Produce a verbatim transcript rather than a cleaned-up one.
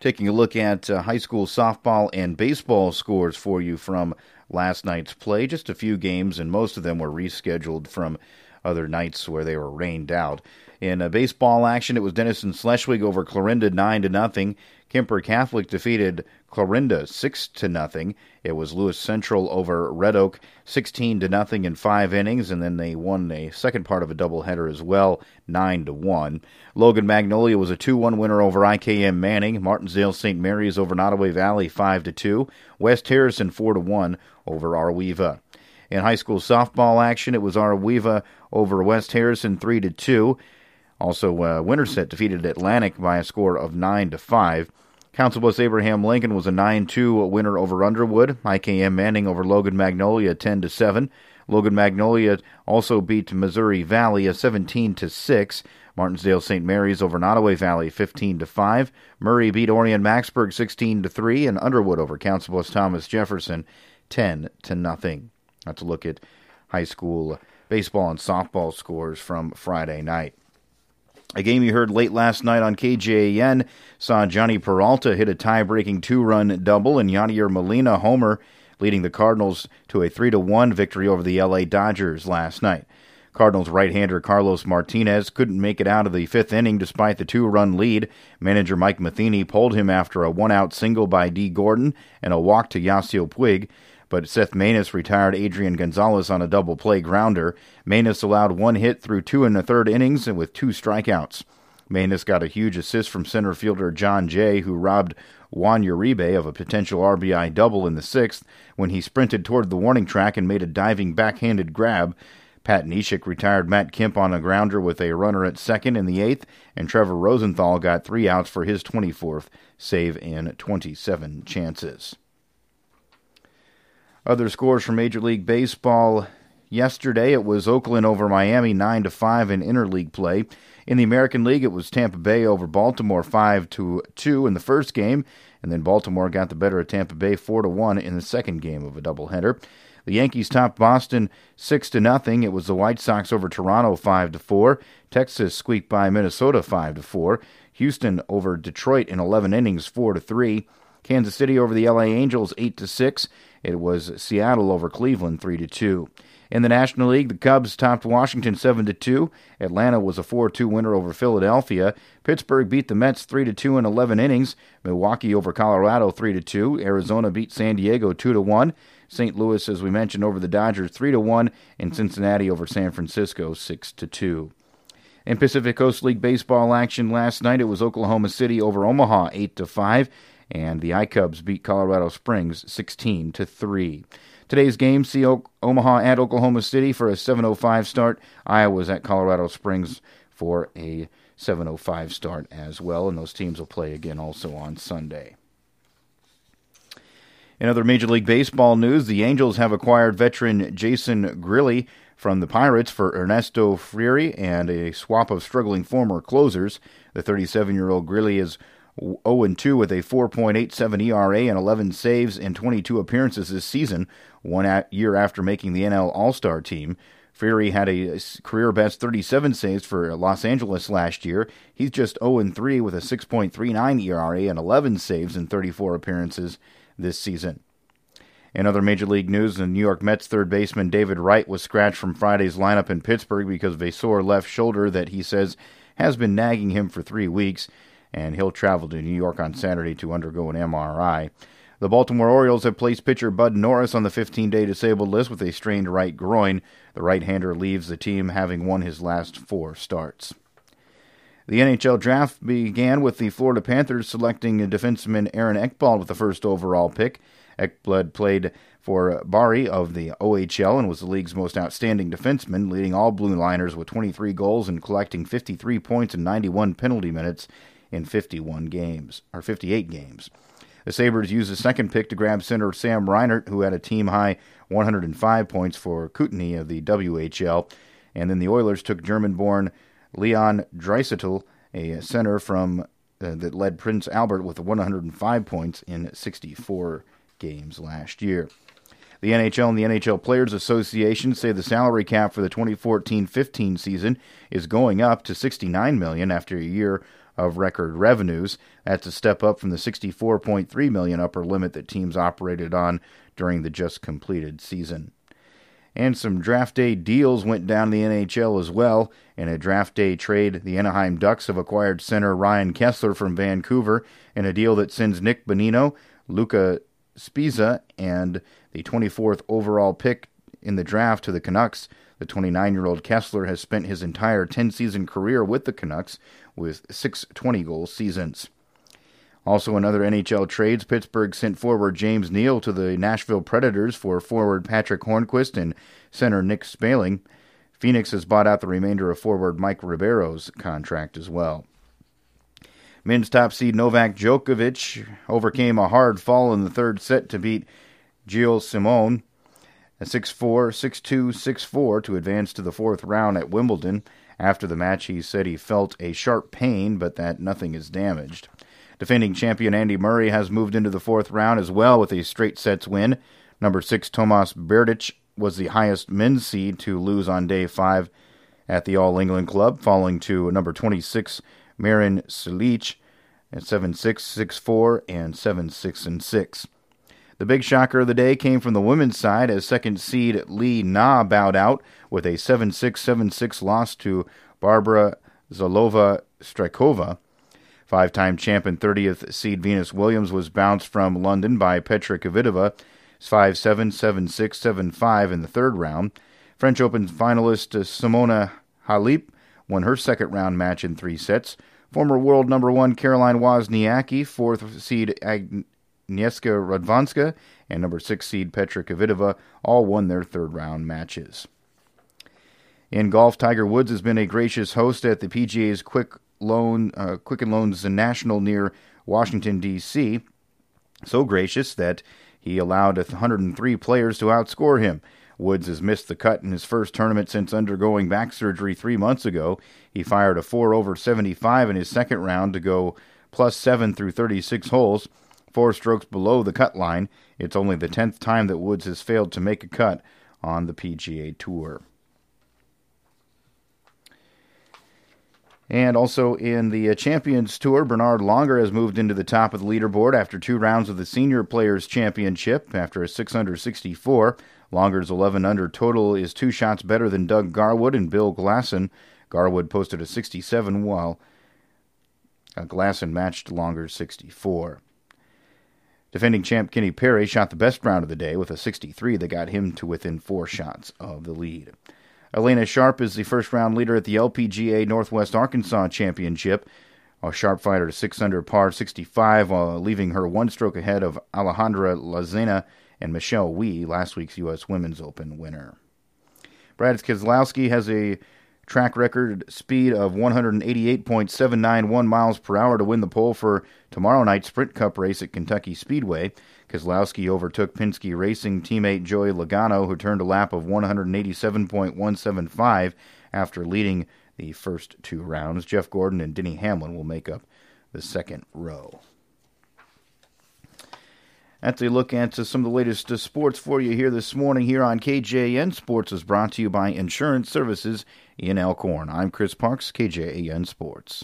taking a look at uh, high school softball and baseball scores for you from last night's play. Just a few games, and most of them were rescheduled from other nights where they were rained out. In uh, baseball action, it was Denison Schleswig over Clarinda nine to nothing. Kemper Catholic defeated Clarinda six to nothing. It was Lewis Central over Red Oak sixteen to nothing in five innings, and then they won a second part of a doubleheader as well, nine to one. Logan Magnolia was a two one winner over I K M Manning. Martinsdale Saint Mary's over Nottoway Valley five to two. West Harrison four to one over Arweva. In high school softball action, it was Arweva over West Harrison three to two. Also, uh, Winterset defeated Atlantic by a score of nine to five. Council Bluffs Abraham Lincoln was a nine two winner over Underwood. I K M Manning over Logan Magnolia ten to seven. Logan Magnolia also beat Missouri Valley a seventeen to six. Martinsdale Saint Mary's over Nottoway Valley fifteen to five. Murray beat Orion Maxburg sixteen to three, and Underwood over Council Bluffs Thomas Jefferson ten to nothing. That's a look at high school baseball and softball scores from Friday night. A game you heard late last night on K J A N saw Johnny Peralta hit a tie-breaking two-run double and Yadier Molina homer, leading the Cardinals to a three to one victory over the L A Dodgers last night. Cardinals right-hander Carlos Martinez couldn't make it out of the fifth inning despite the two-run lead. Manager Mike Matheny pulled him after a one-out single by D. Gordon and a walk to Yasiel Puig. But Seth Maness retired Adrian Gonzalez on a double-play grounder. Maness allowed one hit through two and a third innings and with two strikeouts. Maness got a huge assist from center fielder John Jay, who robbed Juan Uribe of a potential R B I double in the sixth when he sprinted toward the warning track and made a diving backhanded grab. Pat Neshek retired Matt Kemp on a grounder with a runner at second in the eighth, and Trevor Rosenthal got three outs for his twenty-fourth save in twenty-seven chances. Other scores from Major League Baseball yesterday, it was Oakland over Miami nine to five in interleague play. In the American League, it was Tampa Bay over Baltimore five to two in the first game, and then Baltimore got the better of Tampa Bay four to one in the second game of a doubleheader. The Yankees topped Boston six to nothing. It was the White Sox over Toronto five to four. Texas squeaked by Minnesota five to four. Houston over Detroit in eleven innings four to three. Kansas City over the L A Angels eight to six. It was Seattle over Cleveland three to two. In the National League, the Cubs topped Washington seven to two. Atlanta was a four two winner over Philadelphia. Pittsburgh beat the Mets three to two in eleven innings. Milwaukee over Colorado three to two. Arizona beat San Diego two to one. Saint Louis, as we mentioned, over the Dodgers three to one, and Cincinnati over San Francisco six to two. In Pacific Coast League baseball action last night, it was Oklahoma City over Omaha eight to five. And the I-Cubs beat Colorado Springs sixteen to three. Today's game see o- Omaha at Oklahoma City for a seven oh five start. Iowa's at Colorado Springs for a seven oh five start as well, and those teams will play again also on Sunday. In other Major League Baseball news, the Angels have acquired veteran Jason Grilli from the Pirates for Ernesto Frieri and a swap of struggling former closers. The thirty-seven-year-old Grilli is oh and two with a four point eight seven E R A and eleven saves in twenty-two appearances this season, one year after making the N L All-Star team. Frieri had a career-best thirty-seven saves for Los Angeles last year. He's just oh and three with a six point three nine E R A and eleven saves in thirty-four appearances this season. In other Major League news, the New York Mets third baseman David Wright was scratched from Friday's lineup in Pittsburgh because of a sore left shoulder that he says has been nagging him for three weeks. And he'll travel to New York on Saturday to undergo an M R I. The Baltimore Orioles have placed pitcher Bud Norris on the fifteen-day disabled list with a strained right groin. The right-hander leaves the team having won his last four starts. The N H L draft began with the Florida Panthers selecting defenseman Aaron Ekblad with the first overall pick. Ekblad played for Bari of the O H L and was the league's most outstanding defenseman, leading all Blue Liners with twenty-three goals and collecting fifty-three points and ninety-one penalty minutes in fifty-one games, or fifty-eight games. The Sabres used the second pick to grab center Sam Reinert, who had a team-high one hundred five points for Kootenay of the W H L, and then the Oilers took German-born Leon Draisaitl, a center from uh, that led Prince Albert with one hundred five points in sixty-four games last year. The N H L and the N H L Players Association say the salary cap for the twenty fourteen fifteen season is going up to sixty-nine million dollars after a year of record revenues. That's a step up from the sixty-four point three million dollars upper limit that teams operated on during the just completed season. And some draft day deals went down in the N H L as well. In a draft day trade, the Anaheim Ducks have acquired center Ryan Kessler from Vancouver in a deal that sends Nick Bonino, Luca Spiza, and the twenty-fourth overall pick in the draft to the Canucks. The twenty-nine-year-old Kessler has spent his entire ten-season career with the Canucks with six twenty-goal seasons. Also in other N H L trades, Pittsburgh sent forward James Neal to the Nashville Predators for forward Patrick Hornquist and center Nick Spaling. Phoenix has bought out the remainder of forward Mike Ribeiro's contract as well. Men's top seed Novak Djokovic overcame a hard fall in the third set to beat Gilles Simon six four, six two, six four to advance to the fourth round at Wimbledon. After the match, he said he felt a sharp pain, but that nothing is damaged. Defending champion Andy Murray has moved into the fourth round as well with a straight sets win. Number six Tomas Berdych was the highest men's seed to lose on day five at the All England Club, falling to number twenty-six Marin Cilic at seven six, six four, and seven six and six. The big shocker of the day came from the women's side as second seed Li Na bowed out with a seven six, seven six loss to Barbara Zalova-Strykova. Five-time champ and thirtieth seed Venus Williams was bounced from London by Petra Kvitova five seven, seven six, seven five in the third round. French Open finalist Simona Halep won her second-round match in three sets. Former world number one Caroline Wozniacki, fourth seed Agnieszka Radwanska, and number six seed Petra Kvitova all won their third-round matches. In golf, Tiger Woods has been a gracious host at the P G A's Quick Loan, uh, Quicken Loans National near Washington, D C So gracious that he allowed one hundred three players to outscore him. Woods has missed the cut in his first tournament since undergoing back surgery three months ago. He fired a four over seventy-five in his second round to go plus seven through thirty-six holes, four strokes below the cut line. It's only the tenth time that Woods has failed to make a cut on the P G A Tour. And also in the Champions Tour, Bernard Langer has moved into the top of the leaderboard after two rounds of the Senior Players Championship. After a six under sixty-four, Langer's eleven under total is two shots better than Doug Garwood and Bill Glasson. Garwood posted a sixty-seven, while Glasson matched Langer's sixty-four. Defending champ Kenny Perry shot the best round of the day with a sixty-three that got him to within four shots of the lead. Elena Sharp is the first-round leader at the L P G A Northwest Arkansas Championship. A Sharp fired a six under par sixty-five, while leaving her one stroke ahead of Alejandra Lazena and Michelle Wie, last week's U S Women's Open winner. Brad Keselowski has a track record speed of one eighty-eight point seven nine one miles per hour to win the pole for tomorrow night's Sprint Cup race at Kentucky Speedway. Keselowski overtook Penske Racing teammate Joey Logano, who turned a lap of one eighty-seven point one seven five after leading the first two rounds. Jeff Gordon and Denny Hamlin will make up the second row. That's a look at some of the latest uh, sports for you here this morning here on K J A N. Sports is brought to you by Insurance Services in Elkhorn. I'm Chris Parks, K J A N Sports.